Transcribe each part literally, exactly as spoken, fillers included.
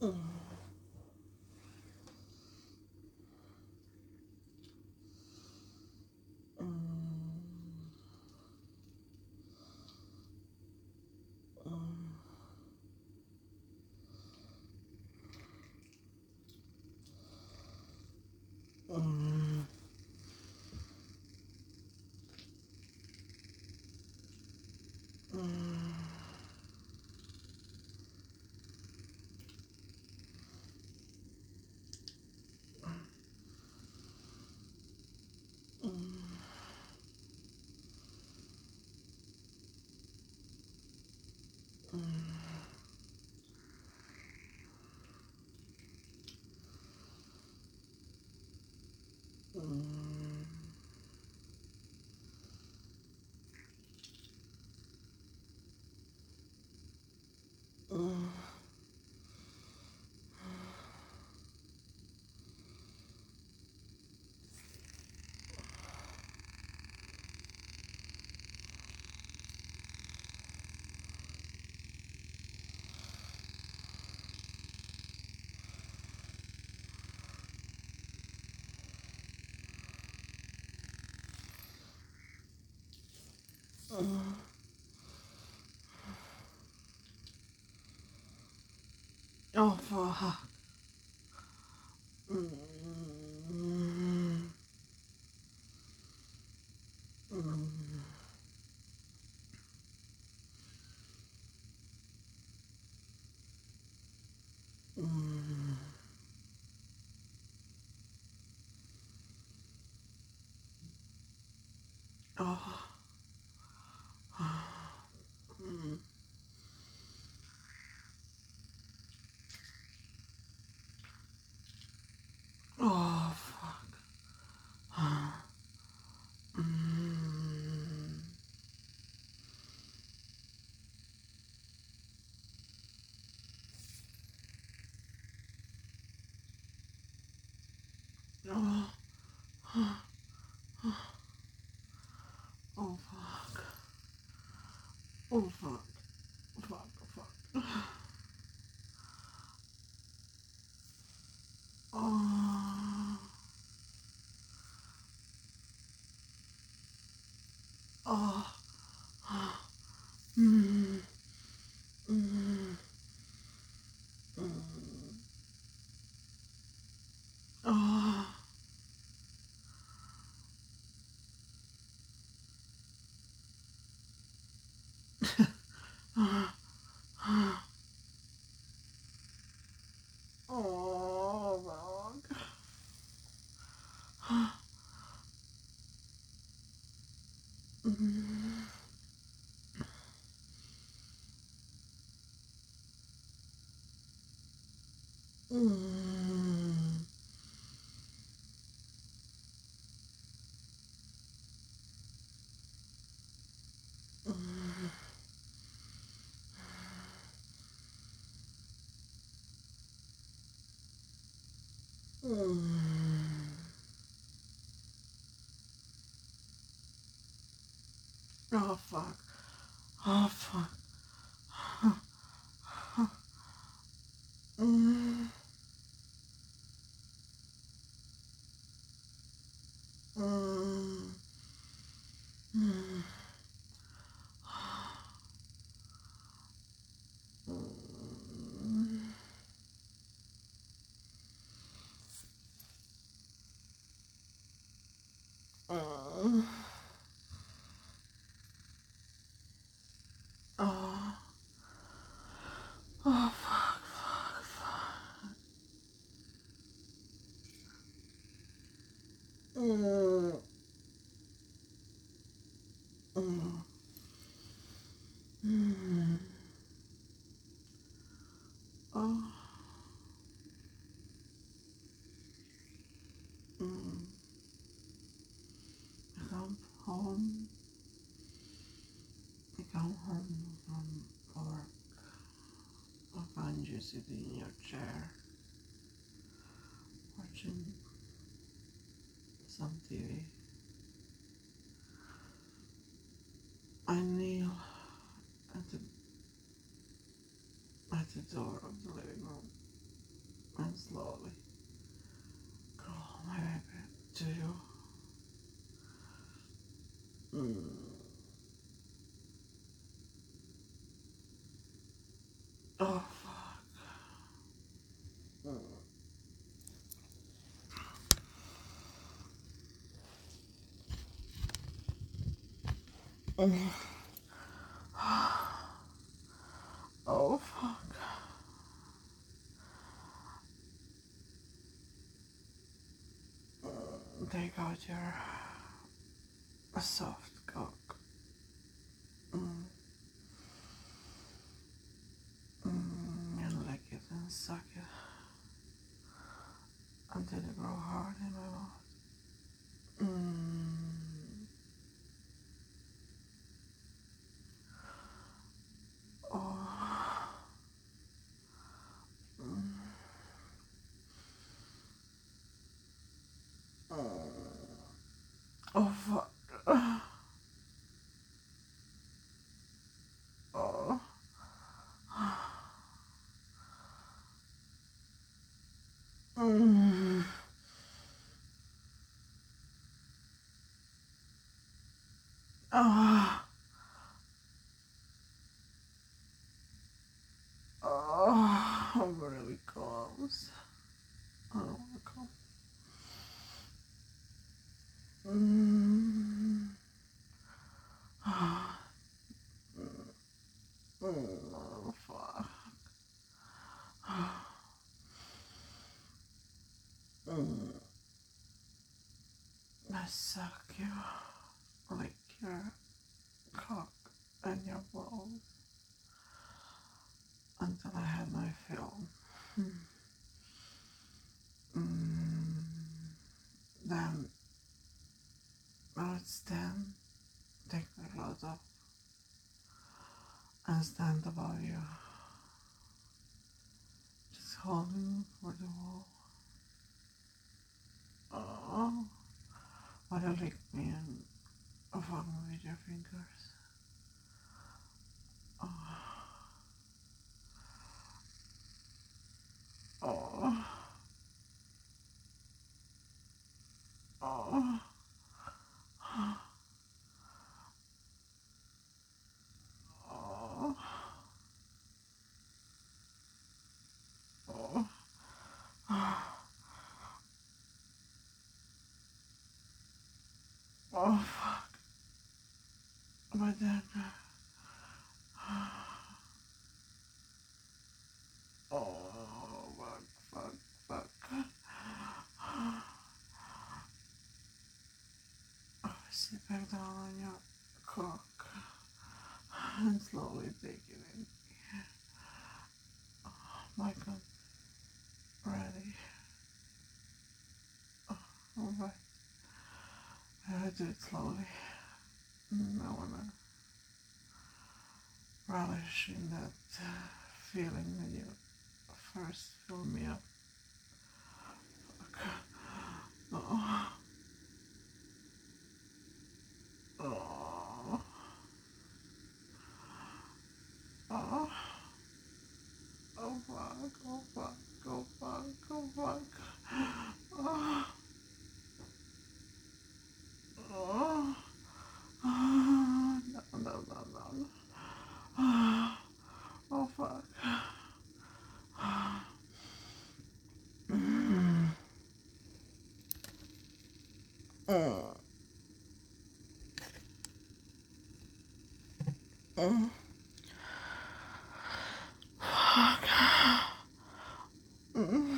Oh, fuck. Mm. Mm. Mm. Oh. Mm. Oh, fuck. Mm. Oh. Oh, fuck. Oh, fuck. Fuck, fuck. Oh. Oh. Mm. Mm. Mm. Oh. Oh, fuck. Mm. Mm. Mm. Oh, fuck. Oh, fuck. Mm. Mm. Mm. Mm. Mm. Oh. Oh, fuck, fuck, fuck. Mm. Mm. Mm. Oh. Mm. I come home. I come home from work. I find you sitting in your chair watching some T V. I kneel at the at the door of the living room. and slowly crawl my baby to you. Mm. Oh fuck. Mm. Mm. Oh fuck. Mm. Take out your soft cock. Mm. Mm. And lick it and suck it until it grow hard in my mouth. Mm. Oh. Mm. Mm. Oh fuck. Oh. Mm. Oh. Oh. I'm really close. I don't want to come. Mm. Mm. Oh fuck. Mm. I suck you. Lick your cock and your balls until I have my fill. Mm. Then I would stand, take my clothes off, and stand above you, just holding for the wall. Oh, while you lick me and fuck me with your fingers. Oh, oh, oh, oh, oh, oh, fuck. But then, oh, fuck, fuck, fuck. I sit back down on your cock and slowly take it in. My God, ready. Oh, alright. I do it slowly. Mm, I wanna relish in that uh, feeling when you first fill me up. Fuck. Oh. Oh. Oh. Oh fuck, oh fuck, oh fuck, oh fuck. Oh. Oh. Oh. No, no, no, no. Oh, oh fuck. Mm. Mm. Mm. Fuck. Mm.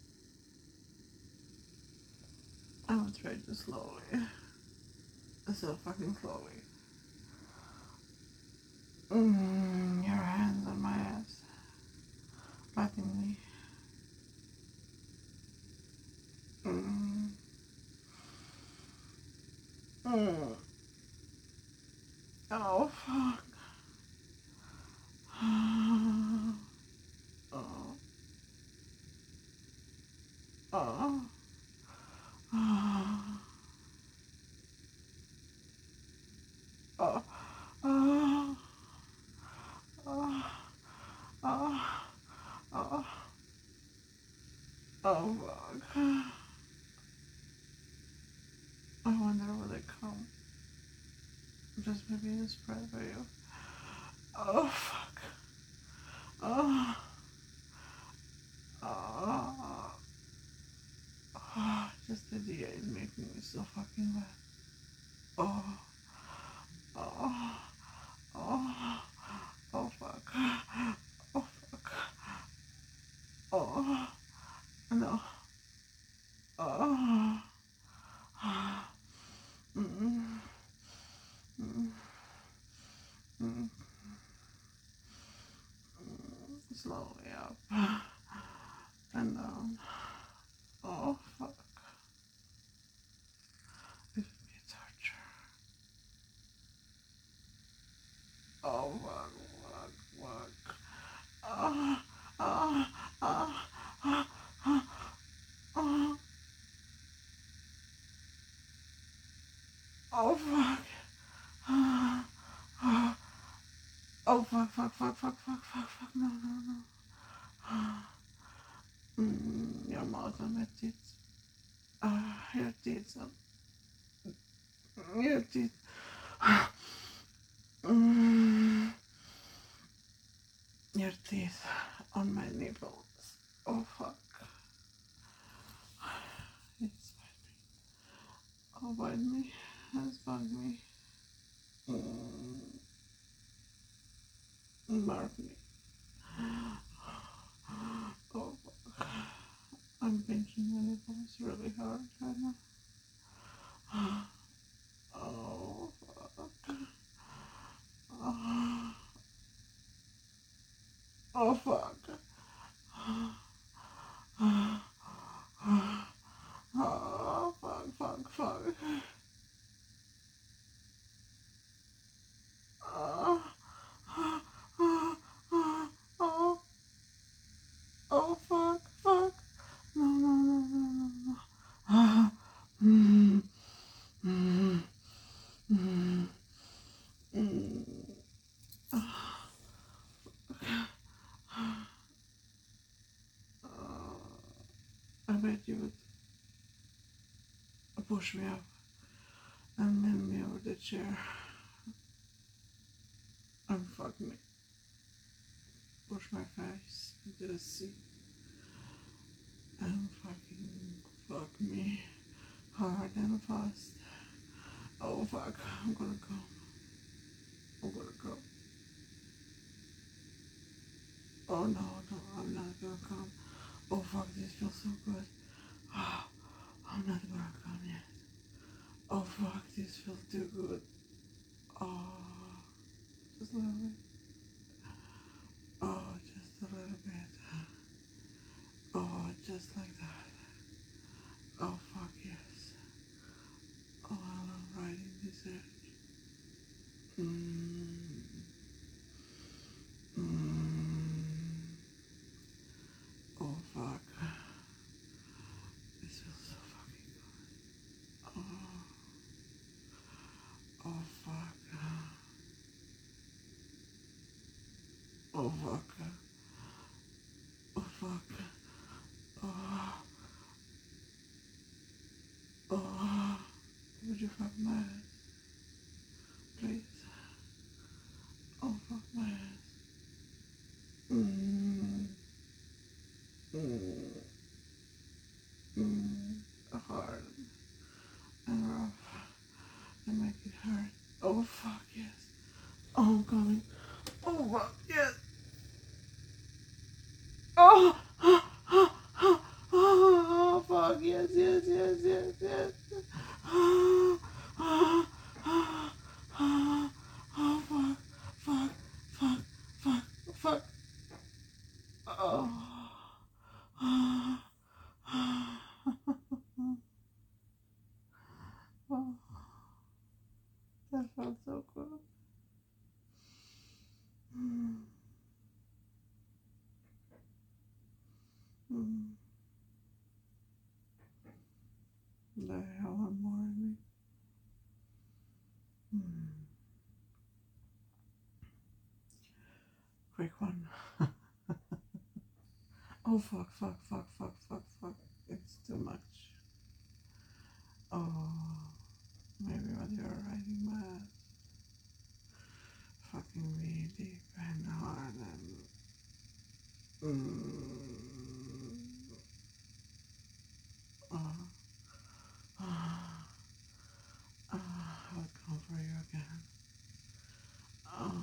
I will try to slowly. So fucking slowly. Mm. Your hands on my ass. Biting me. Mm. Mm. Oh fuck. Oh. Oh. Oh. Oh. Oh. Oh. Oh. Oh. Oh fuck. I wonder will they come. Just maybe a spread for you. Oh fuck. Oh. Oh. Oh. Just the idea is making me so fucking wet. Oh. Oh. Oh. Oh fuck. Oh fuck. Oh. No. Oh. Mm. Mm. Mm. Slowly up and down. Oh fuck. It would be torture. Oh fuck, fuck, fuck. Ah, ah, ah, ah, ah, ah. Oh fuck. Ah, ah. Oh fuck, fuck, fuck, fuck, fuck, fuck, fuck. No, no, no. Ah. Mm, your mouth on my teeth. Ah, your teeth. Your teeth. Mm, your teeth on my nipples. Oh fuck. It's bite me. Oh bite me. It's bug me. Mm, mark me. Oh fuck. I'm pinching my nipples really hard right now. Oh fuck. Oh, oh fuck. Oh fuck, fuck, fuck. Oh, oh, oh, oh, oh, oh fuck, fuck. No, no, no, no, no, no. Ah, mm, mm, mm, mm. Ah, I bet you would push me up and bend me over the chair and fuck me. Push my face into the seat and fucking fuck me hard and fast. Oh fuck, I'm gonna go. I'm gonna go. Oh no, no, I'm not gonna come. Oh fuck, this feels so good. Oh, I'm not gonna come yet. Oh fuck, this feels too good. Oh, just a little bit. Oh, just a little bit. Oh, just like that. Oh fuck yes. Oh, I love riding this edge. Mmm. Mmm. Oh fuck. This feels so fucking good. Oh. Oh fuck. Oh fuck. Oh fuck. Oh. Oh. Would you fuck my ass? Please. Oh fuck my ass. Mmm. Mmm. Mmm. Hard and rough and make it hurt. Oh fuck yes. Oh I'm coming. Oh fuck yes. Oh. Oh, oh, oh, fuck yes, yes, yes, yes, yes. Oh, oh, oh, oh, oh, fuck, fuck, fuck, fuck, fuck. Oh, oh, oh, that felt so good. Mm, mm. The hell I'm more in me. Mm. Quick one. Oh fuck, fuck, fuck, fuck, fuck, fuck. It's too much. Oh, maybe what you're writing my ass. Fucking me deep and hard and. Mm, oh, oh, oh, I'll come for you again. Oh,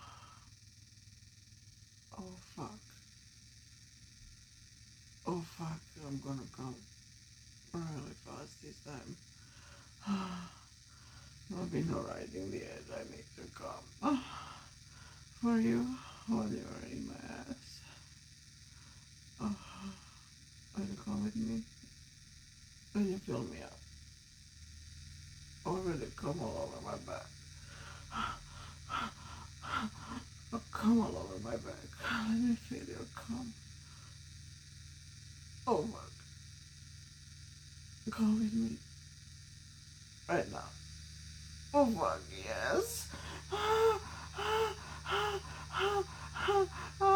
oh fuck. Oh fuck, I'm gonna come really fast this time. There'll be no riding the edge, I need to come. Oh, for you, while you're in my ass. Oh, will you come with me? Will you fill me up? Or will you come all over my back? Oh, come all over my back. Let me feel your come. Oh fuck. Come with me. Right now. Oh fuck, yes.